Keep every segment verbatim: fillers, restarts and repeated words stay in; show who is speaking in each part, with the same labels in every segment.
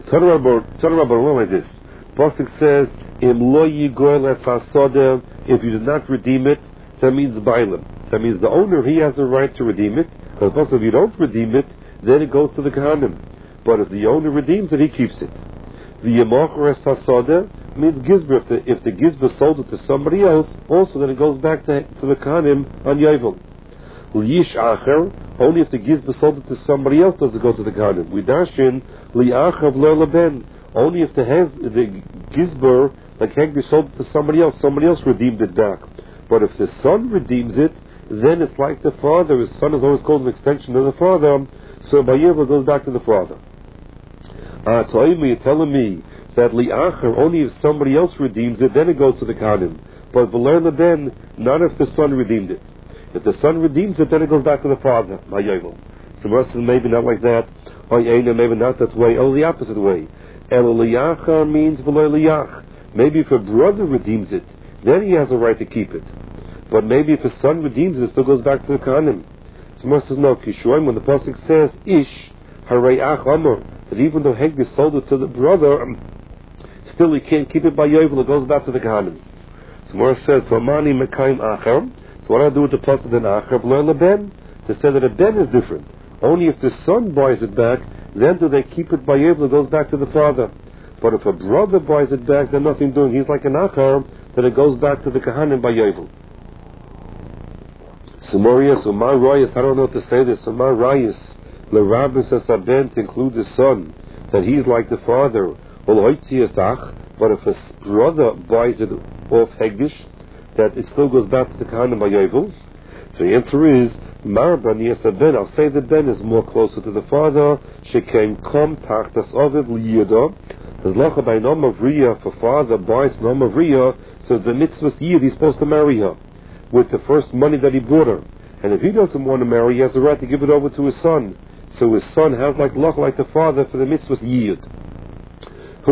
Speaker 1: Tanarabba like this. Pasuk says, "Im lo yigoel es hasodeh." If you did not redeem it, that means bailim. That means the owner, he has the right to redeem it. But also, if you don't redeem it, then it goes to the Kohanim. But if the owner redeems it, he keeps it. The Yemacher es hasodeh means gizber. If the, if the gizber sold it to somebody else, also then it goes back to, to the Kohanim on Yovel. Liyish acher, only if the gizber sold it to somebody else does it go to the Kohanim. We dash in li'acher v'lo leben. Only if the, has, the gizber, like Hegdi, sold it to somebody else, somebody else redeemed it back. But if the son redeems it, then it's like the father. His son is always called an extension of the father, so Bayeva goes back to the father. Ah, uh, so you're telling me that li'acher, only if somebody else redeems it, then it goes to the Kohanim. But v'ler leben, not if the son redeemed it. If the son redeems it, then it goes back to the father. Bayeva. So Mercy is maybe not like that. Or maybe not that way. Or the opposite way. El li'acher means v'ler li'ach. Maybe if a brother redeems it, then he has a right to keep it. But maybe if his son redeems it, it still goes back to the Kohanim. So Moshe says, no, Kishoim, when the Pasuk says, Ish, Harei Ach Amor, that even though Hegdi sold it to the brother, um, still he can't keep it by Yovel, it goes back to the Kohanim. So Moshe says, V'mani Mekayim Acher, so what do I do with the Pasuk then Acher, V'learn the Ben, to say that a Ben is different. Only if the son buys it back, then do they keep it by Yovel, it goes back to the father. But if a brother buys it back, then nothing doing. He's like an Acher, then it goes back to the Kohanim by Yovel. So Moriah, so my Rayas, I don't know what to say this, so my Rayas, Le Rabbis Asaben, to include the son, that he's like the father, but if a brother buys it off Hegdish, that it still goes back to the Kohanim by Yovel. So the answer is, Mar Bani Asaben, I'll say that Ben is more closer to the father, Shekem Kom Tachtas Oviv Liyada, there's Lacha by Nom of Riyah, for father buys Nom of Riyah, so it's a mitzvah yid, he's supposed to marry her with the first money that he brought her. And if he doesn't want to marry, he has the right to give it over to his son. So his son has like luck like the father for the mitzvah's yid. If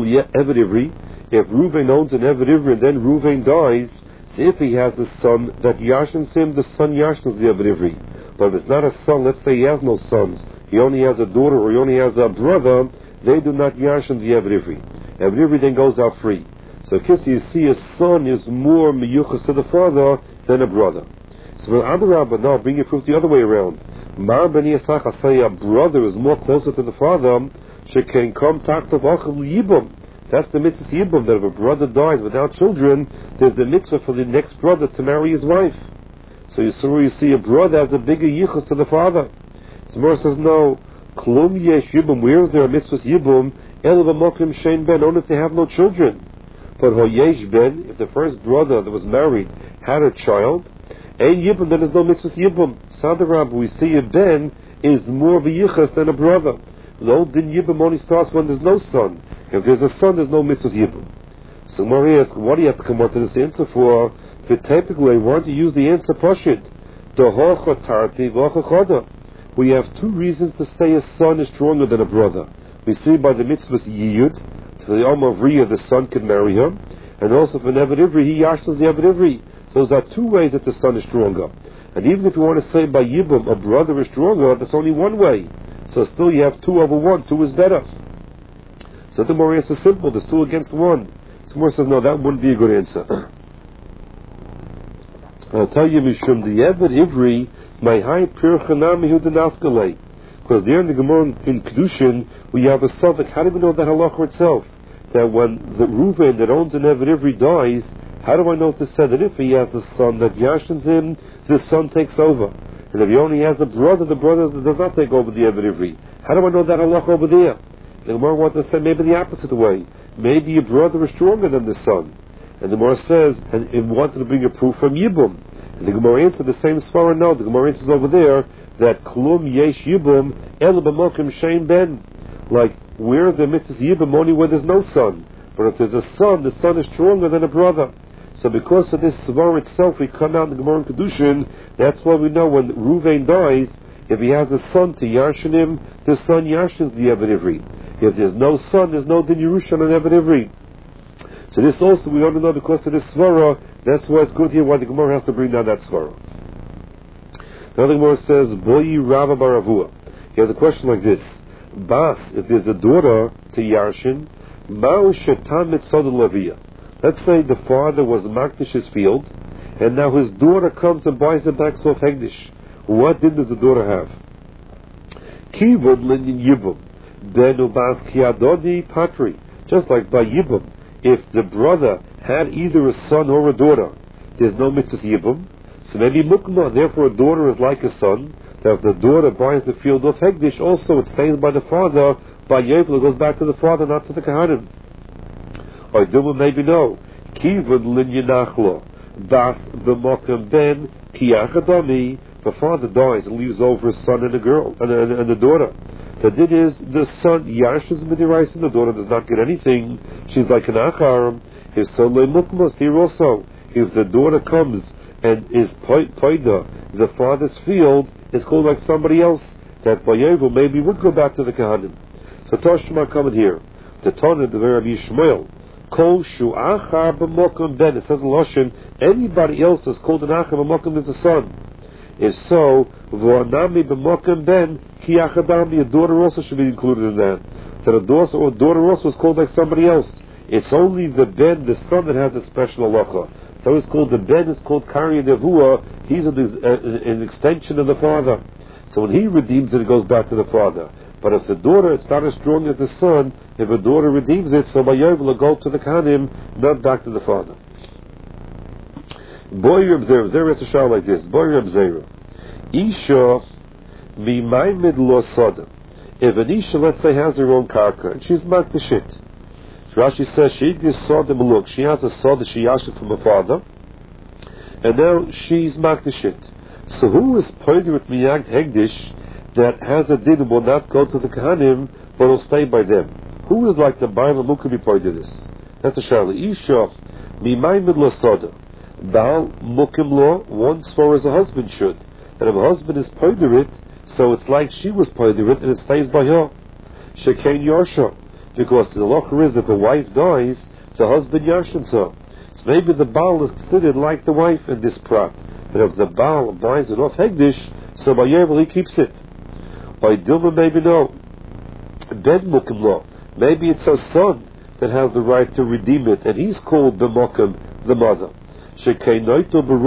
Speaker 1: Reuven owns an Eved Ivri and then Reuven dies, so if he has a son that yashins him, the son yashins the Eved Ivri. But if it's not a son, let's say he has no sons, he only has a daughter or he only has a brother, they do not yashin the Eved Ivri. Eved Ivri then goes out free. So, Kissi, you see, a son is more miyuchas to the father than a brother. So, when Adarabba, now bring your proof the other way around. Mar b'ni Yisach, I say a brother is more closer to the father. She can come taktav achav yibum. That's the mitzvah yibum, that if a brother dies without children, there's the mitzvah for the next brother to marry his wife. So, you see, you see a brother has a bigger yichus to the father. So, Mor says, no. Klum yesh yibum. Where is there a mitzvah yibum? El v'mokim shein ben. Only if they have no children. But Hoyesh Ben, if the first brother that was married had a child, Ein Yibum, then there's no mitzvah Yibum. Sadarab, we see a Ben is more of a Yichas than a brother. The old Din Yibum only starts when there's no son. If there's a son, there's no mitzvah Yibum. So Maria asks, what do you have to come up to this answer for? But typically, I want to use the answer Pashit. We have two reasons to say a son is stronger than a brother. We see by the mitzvah's Yiyud, for the Om of Riyah, the son can marry her, and also for Eved Ivri, he yashnas the Eved Ivri. So those are two ways that the son is stronger. And even if you want to say by Yibum, a brother is stronger, that's only one way. So still you have two over one, two is better. So the more answer is simple, there's two against one. Someone says, no, that wouldn't be a good answer. I'll tell you, Mishum, the Eved Ivri, my high pirchanami hu denafkalei. Because there in the Gemara in Kedushin, we have a suffix. How do we know that halacha itself? That when the Reuven that owns an Eved Ivri dies, how do I know to say that if he has a son that yashins him, the son takes over? And if he only has a brother, the brother does not take over the Eved Ivri. How do I know that halacha over there? The Gemara wants to say maybe the opposite way. Maybe your brother is stronger than the son. And the Gemara says, and it wanted to bring a proof from Yibum. And the Gemara answered the same svara. No, the Gemara answers over there that klum yesh yibum el b'mokim shein ben. Like, where's the mitzvah yibum? Only where there's no son. But if there's a son, the son is stronger than a brother. So because of this svara itself, we come out in the Gemara in Kedushin. That's why we know when Reuven dies, if he has a son to yashin him, the son yashins the Eved Ivri. If there's no son, there's no din Yerusha on Eved Ivri. So this also we ought to know because of this svara. That's why it's good here why the Gemara has to bring down that svara. The other Gemara says, Boyi Rava Baravua. He has a question like this. Bas, if there's a daughter to Yarshin, Ma'u shetam mitzod lavia. Let's say the father was Makdish's field, and now his daughter comes and buys it back off Hegdish. What din does the daughter have? Kivud lin yibum, benu bas kiadodi patri. Just like by yibum, if the brother had either a son or a daughter, there's no mitzvah yibum. So maybe mukma, therefore a daughter is like a son. That if the daughter buys the field of Hegdish, also it stays by the father. By Yovel, it goes back to the father, not to the Kahanim. Or Duma, maybe no. Kivud lin yinachlo, bas b'mokem ben kiyachadami. The father dies and leaves over a son and a girl and a, and a daughter. The din is the son Yash's midiraisa, and the daughter does not get anything. She's like an achar. If so, le'mukmas here also. If the daughter comes and is poida, the father's field is called like somebody else. That Vayevu maybe would go back to the Kahanim. So Toshma coming here. The Tana the Rabbi Yishmael. Kol shu achar b'mokum ben. It says in Loshen, anybody else is called an achar b'mokum is a son. If so, v'anami b'mokum ben ki achadami, a daughter also should be included in that. That a daughter or daughter also is called like somebody else. It's only the ben, the son, that has a special halacha. So it's called the ben. Is called Kari Nevuah. He's an, uh, an extension of the father. So when he redeems it, it goes back to the father. But if the daughter, it's not as strong as the son. If a daughter redeems it, so by Yovel will go to the Kahanim, not back to the father. Boy Reb Zera, Zera has a shout like this. Boy Reb Zera, Isha mimaymid lo soda. If an Isha, let's say, has her own karka, and she's makdashit. Rashi says she is soda maluk. She has a soda she yashed from her father, and now she's makdashit. So who is pointed with miyag hegdish that has a din will not go to the Kahanim, but will stay by them? Who is like the Bible who could be pointed this? That's a shayla. Isha mimaymid lo soda. Baal mukim lo, one swore as a husband should. And if a husband is poider it, so it's like she was poider it, and it stays by her. Shekein Yarsha, because the locher is if a wife dies, the husband yarshins her. So maybe the Baal is considered like the wife in this prat. But if the Baal buys it off Hegdish, so by Yovel he keeps it. By Dilma, maybe no. Ben mukim lo, maybe it's her son that has the right to redeem it, and he's called the mukim, the mother. Because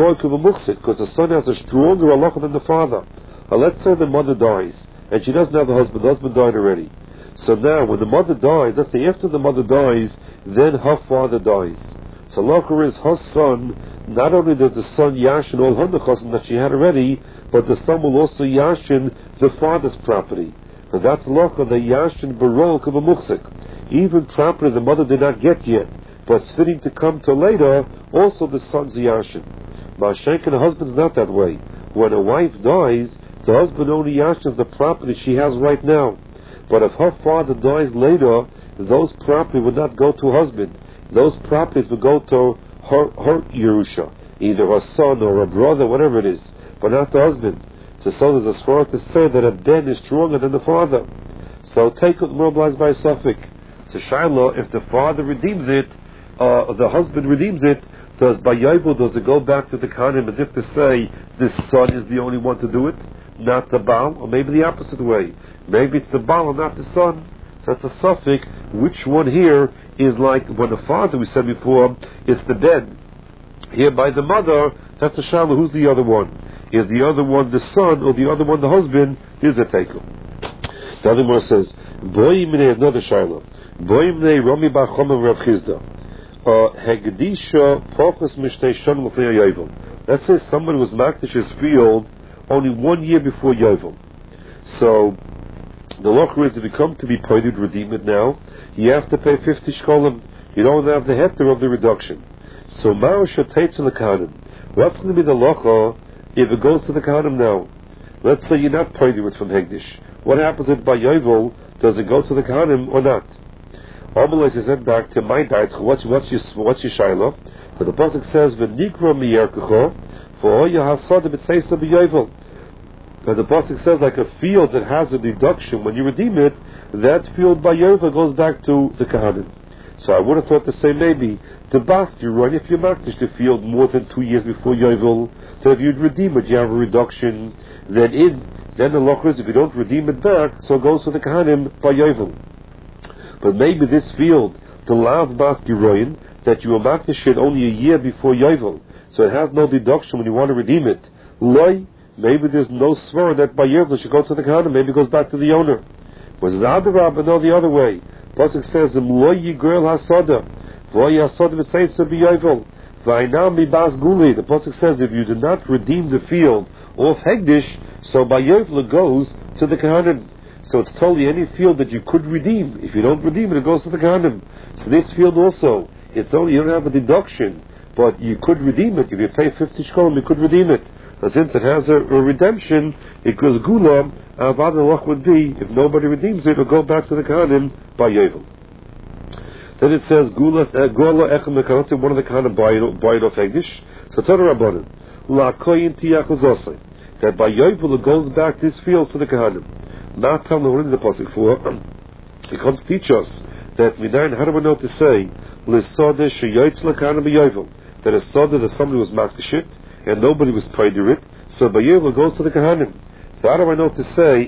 Speaker 1: the son has a stronger halacha than the father. Now let's say the mother dies, and she doesn't have a husband. The husband died already. So now, when the mother dies, let's say after the mother dies, then her father dies. So halacha is her son. Not only does the son yashin all her nechasim that she had already, but the son will also yashin the father's property. Because that's halacha, the yashin barol kavamuchsik. Even property the mother did not get yet, but it's fitting to come to later, also the son's yashin. Ma'ashenk and the husband's not that way. When a wife dies, the husband only yashins the property she has right now. But if her father dies later, those property would not go to her husband. Those properties would go to her, her Yerusha, either her son or her brother, whatever it is, but not the husband. So, so there's a svara to say that a ben is stronger than the father. So take it mobilized by Suffolk. So Shiloh, if the father redeems it, Uh, the husband redeems it, does by Yovel, does it go back to the Kahanim as if to say this son is the only one to do it, not the Baal, or maybe the opposite way? Maybe it's the Baal and not the son. So that's a suffix. Which one here is like when the father, we said before, it's the Ben. Here by the mother, that's the Shalom. Who's the other one? Is the other one the son, or the other one the husband? Here's a taker. The other one says, Boimne, another Shalom. Boimne Romi Bachom and Rav Chizda. Hegdisha Pochus Mishtei Shon L'Fnei Yovel. Let's say somebody was Makdish's field only one year before Yovel. So the loch is if you come to be pointed, redeem it now, you have to pay fifty shkolim. You don't have the heter of the reduction. So Ma'u Shateitz in the Kahanim. What's going to be the locha if it goes to the Kahanim now? Let's say you're not pointed it from Hegdish. What happens if by Yovel, does it go to the Kahanim or not? Amalek is sent back to my diet. What's what's your what's your shiloh? But the pasuk says v'nikra miyerkecho for your hasad b'tzeisa b'yovel. But the pasuk says like a field that has a deduction when you redeem it, that field by Yovel goes back to the Kahanim. So I would have thought to say maybe the bas you run if you makdish the field more than two years before Yovel, so if you'd redeem it, you have a reduction. Then in then the loch is, if you don't redeem it back, so it goes to the Kahanim by Yovel. But maybe this field, the Lav Bas Giroyin, that you will makdish it only a year before Yovel, so it has no deduction when you want to redeem it. Loi, maybe there's no svara that by Yovel should go to the Kahanim, maybe it goes back to the owner. Was Zadarab, but no, the other way. Pasuk says, Loi Yigirl Hasada, Loi Hasada V'seisa B'Yovel, V'ainam B'Bas Guli. The Pasuk says, if you do not redeem the field of Hegdish, so by Yovel it goes to the Kahanim. So it's totally any field that you could redeem. If you don't redeem it, it goes to the Kahanim. So this field also, it's only, you don't have a deduction, but you could redeem it. If you pay fifty shkolim, you could redeem it. But since it has a, a redemption, it goes gula, avad loch would be, if nobody redeems it, it'll go back to the Kahanim by Yovel. Then it says, gula echem mekanim, one of the Kahanim buy it off Hegdish. So it's other rabbanim. La koyin tiyachuzosai. That by Yovel it goes back this field to the Kahanim. Not telling we're in the pasuk for. He comes to teach us that midayin. How do we know to say l'soda sheyotz l'kahanim b'yovel? That a soda that somebody was makdish and nobody was paid to it, so by Yovel goes to the Kahanim. So how do I know to say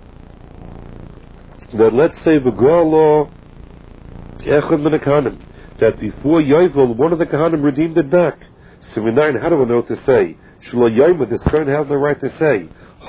Speaker 1: that? Let's say v'golo echad min Kahanim, that before Yovel one of the Kahanim redeemed it back. So midayin. How do we know to say shlo yoma? This current has the right to say.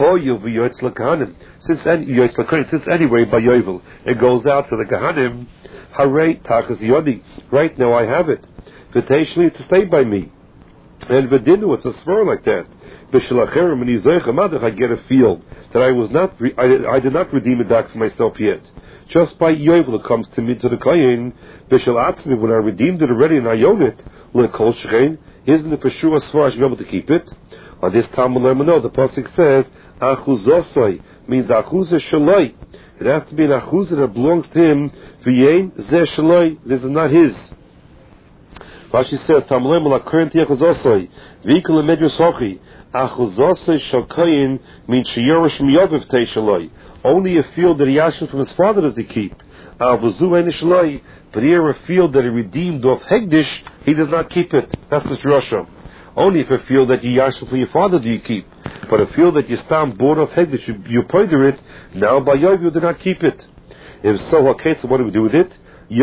Speaker 1: Since any, since anyway by Yovel it goes out to the Kahanim, Hare Takas Yodi. Right now I have it. V'teishli to stay by me. And v'dinu, it's a swear like that. B'shalacherim and Yizoich I get a field that I was not, re- I, I did not redeem it back for myself yet. Just by Yovel it comes to me to the Kayin. B'shal Atzmi, when I redeemed it already and I own it, l'kol shechein, isn't it for sure as far as you're able to keep it? On this time we'll learn, no, the pasuk says achuzosai means achuzah shalai. It has to be an achuzah that belongs to him. V'yein zeh shalai. This is not his. Rashi says tamlem la current achuzosai v'ikol medrus hochi achuzosai shalkayin means sheyorish miyaviv tei shalai. Only a field that he asked from his father does he keep. Avuzu ein shalai. But here a field that he redeemed off Hegdish, he does not keep it. That's the drasha. Only if a field that you yashel for your father do you keep. But a field that you stand board of Hegdish, you, you ponder it, now by Yovel you do not keep it. If so, okay, so what do we do with it?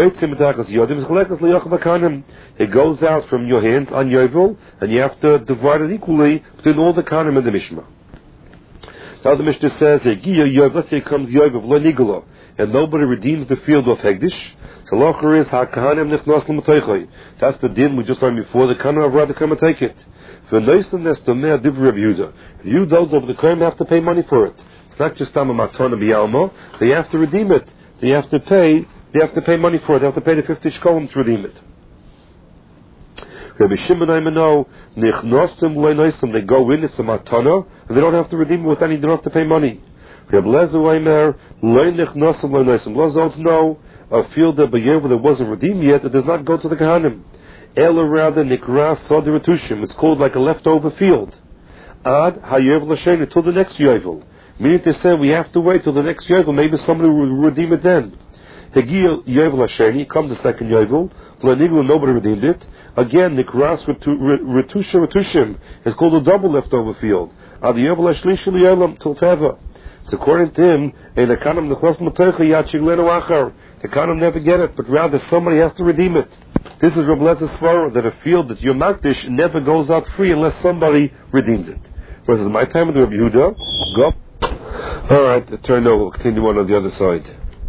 Speaker 1: It goes out from your hands on Yovel, and you have to divide it equally between all the Kahanim and the Mishma. Now the Mishnah says, let's say it comes Yovel, and nobody redeems the field of Hegdish. So locher is ha-kahanim nichnas l'mataychay. That's the din we just learned before. The kahanim have rather come and take it. For noisen nes to mea div Reb Yehuda. You those over the kahanim have to pay money for it. It's not just tam a matana b'yalma. They have to redeem it. They have to pay. They have to pay money for it. They have to pay the fifty shkolim to redeem it. Rabbi Shimon Aimano nichnostim le'noisem. They go in, it's a matana, and they don't have to redeem it with any. They don't have to pay money. Rabbi Lezer Aimer le'nichnostim le'noisem. Let's know. A field that by Yovel that wasn't redeemed yet, it does not go to the Kahanim. Ela rather nikra sodiratushim. It's called like a leftover field. Ad haYovel Hasheni till the next Yovel. Meaning to say we have to wait till the next Yovel. Maybe somebody will redeem it then. Hegil Yovel Hasheni comes the second Yovel. V'laniglu nobody redeemed it. Again nikras retusha retushim. It's called a double leftover field. Ad Yovel Hashlishi li'olam till teva. So according to him, in the Kahanim nechnas l'mataycha yachig lenu achar. The Kahanim never get it, but rather somebody has to redeem it. This is Reb Lezer's svara, that a field that you're makdish never goes out free unless somebody redeems it. Versus my time with Reb Yehuda, go. Alright, turn over, we'll continue on on the other side.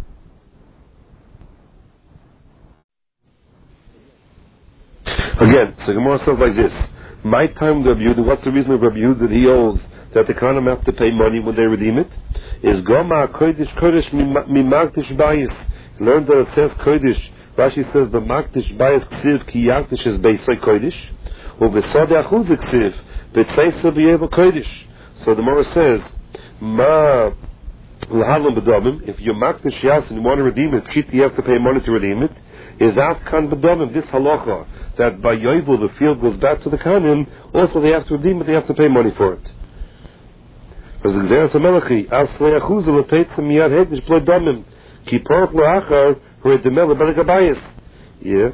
Speaker 1: Again, so Gemara says like this. My time with Reb Yehuda, what's the reason of Reb Yehuda that he owes that the Kahanim have to pay money when they redeem it? Is Goma Kodesh Kodesh mi Makdish Bayis. Learn that it says Kodesh. Rashi says the Makdish Bayis Ksiv Ki Yakdish is Beisay Kodesh. Or Besode Achuzik Ksiv Betseisa B'Yevel Kodesh. So the Gemara says, Ma L'Halam B'Domim. If you're Makdish Yas and you want to redeem it, Pshit you have to pay money to redeem it. Is Afkan B'Domim, this halacha that by Yovel the field goes back to the Kahanim. Also they have to redeem it, they have to pay money for it. Because the Gzeres HaMelechi, Aslei Achuzah L'Peitza Miyad Hegdish B'Loi Domim. Ki Porach L'Achar H'Redemel L'Berek HaBayis. Yeah.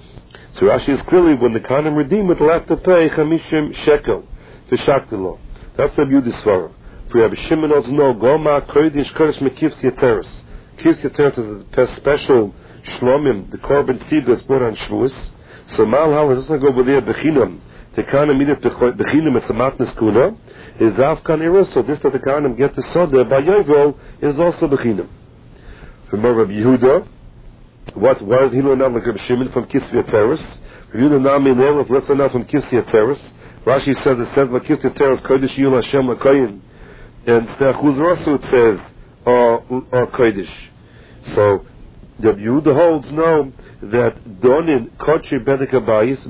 Speaker 1: So Rashi is clearly when the Kahanim redeem it, they'll have to pay Chamishim Shekel. V'Shaktilo. That's Rabbi Yehuda's svara. For Rabbi Shimon also know Goma Kodesh Kodesh Mekivs Yeteres. Kivs Yeteres is a special shlomim, the korban seed that's brought on Shavuos. So Malhal doesn't go over there bechinam. The Kahanim eat it bechinam. It's a matnas kuna. Is Avkan Eros. So this that the Kahanim get the soda by Yovel is also bechinam. From Rabbi Yehuda, what why did he learn out like Rabbi Shimon from Kivs Yeteres? Rabbi Yehuda Nami there of listen out from Kivs Yeteres. Rashi says it says Kivs Yeteres Kodesh Yul Hashem Lakoyin. And Stachuz Rasu it says, or, or Kodesh. So, the Yehuda holds now that Donin Kotri Bedek Abayis